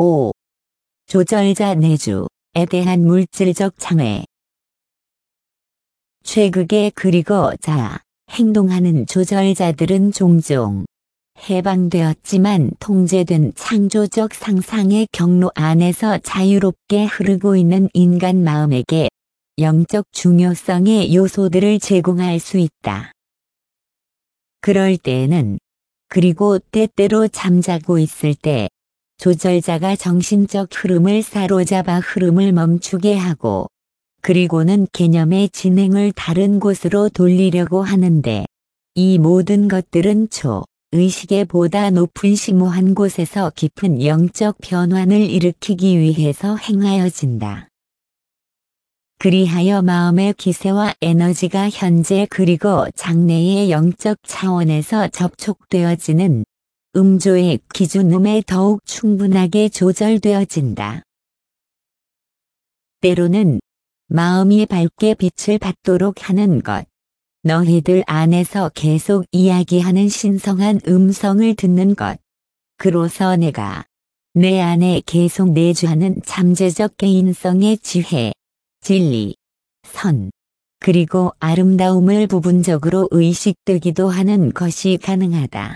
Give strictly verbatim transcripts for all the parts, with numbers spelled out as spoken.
오. 조절자 내주에 대한 물질적 장애. 최극에 그리고 자, 행동하는 조절자들은 종종 해방되었지만 통제된 창조적 상상의 경로 안에서 자유롭게 흐르고 있는 인간 마음에게 영적 중요성의 요소들을 제공할 수 있다. 그럴 때에는, 그리고 때때로 잠자고 있을 때 조절자가 정신적 흐름을 사로잡아 흐름을 멈추게 하고, 그리고는 개념의 진행을 다른 곳으로 돌리려고 하는데, 이 모든 것들은 초 의식의 보다 높은 심오한 곳에서 깊은 영적 변환을 일으키기 위해서 행하여진다. 그리하여 마음의 기세와 에너지가 현재 그리고 장래의 영적 차원에서 접촉되어지는 음조의 기준음에 더욱 충분하게 조절되어진다. 때로는 마음이 밝게 빛을 받도록 하는 것, 너희들 안에서 계속 이야기하는 신성한 음성을 듣는 것, 그로서 내가 내 안에 계속 내주하는 잠재적 개인성의 지혜, 진리, 선, 그리고 아름다움을 부분적으로 의식되기도 하는 것이 가능하다.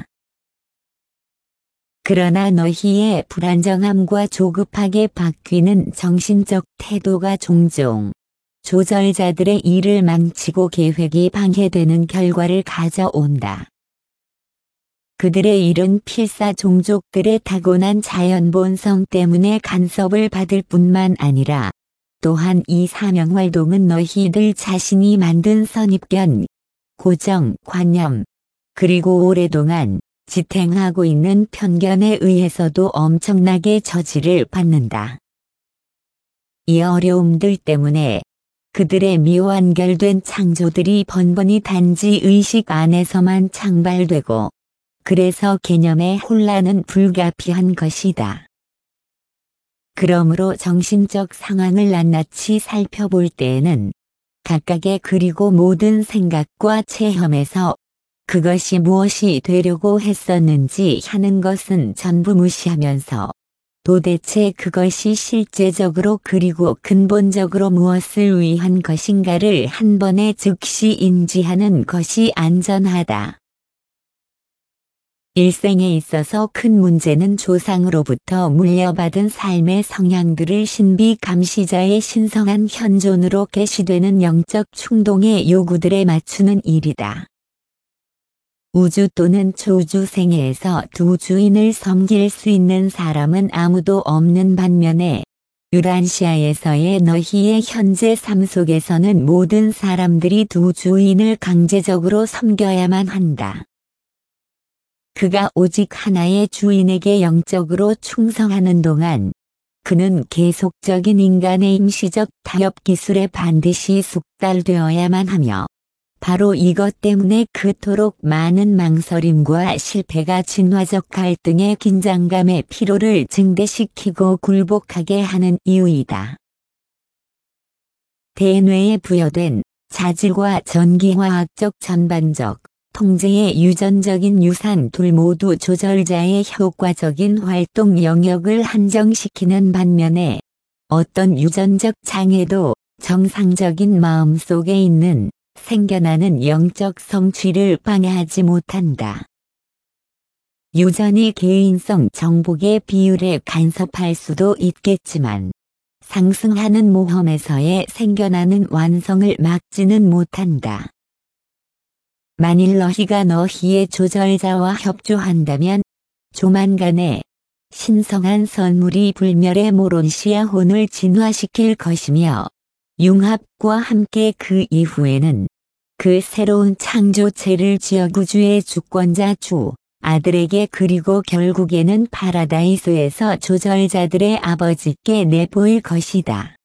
그러나 너희의 불안정함과 조급하게 바뀌는 정신적 태도가 종종 조절자들의 일을 망치고 계획이 방해되는 결과를 가져온다. 그들의 일은 필사 종족들의 타고난 자연 본성 때문에 간섭을 받을 뿐만 아니라 또한 이 사명 활동은 너희들 자신이 만든 선입견, 고정, 관념, 그리고 오랫동안 지탱하고 있는 편견에 의해서도 엄청나게 저지를 받는다. 이 어려움들 때문에 그들의 미완결된 창조들이 번번이 단지 의식 안에서만 창발되고, 그래서 개념의 혼란은 불가피한 것이다. 그러므로 정신적 상황을 낱낱이 살펴볼 때에는 각각의 그리고 모든 생각과 체험에서 그것이 무엇이 되려고 했었는지 하는 것은 전부 무시하면서 도대체 그것이 실제적으로 그리고 근본적으로 무엇을 위한 것인가를 한 번에 즉시 인지하는 것이 안전하다. 일생에 있어서 큰 문제는 조상으로부터 물려받은 삶의 성향들을 신비 감시자의 신성한 현존으로 계시되는 영적 충동의 요구들에 맞추는 일이다. 우주 또는 초우주 생애에서 두 주인을 섬길 수 있는 사람은 아무도 없는 반면에 유란시아에서의 너희의 현재 삶 속에서는 모든 사람들이 두 주인을 강제적으로 섬겨야만 한다. 그가 오직 하나의 주인에게 영적으로 충성하는 동안 그는 계속적인 인간의 임시적 타협 기술에 반드시 숙달되어야만 하며, 바로 이것 때문에 그토록 많은 망설임과 실패가 진화적 갈등의 긴장감의 피로를 증대시키고 굴복하게 하는 이유이다. 대뇌에 부여된 자질과 전기화학적 전반적 통제의 유전적인 유산 둘 모두 조절자의 효과적인 활동 영역을 한정시키는 반면에 어떤 유전적 장애도 정상적인 마음속에 있는 생겨나는 영적 성취를 방해하지 못한다. 유전이 개인성 정복의 비율에 간섭할 수도 있겠지만 상승하는 모험에서의 생겨나는 완성을 막지는 못한다. 만일 너희가 너희의 조절자와 협조한다면 조만간에 신성한 선물이 불멸의 모론시아 혼을 진화시킬 것이며, 융합과 함께 그 이후에는 그 새로운 창조체를 지어구주의 주권자 주 아들에게 그리고 결국에는 파라다이스에서 조절자들의 아버지께 내보일 것이다.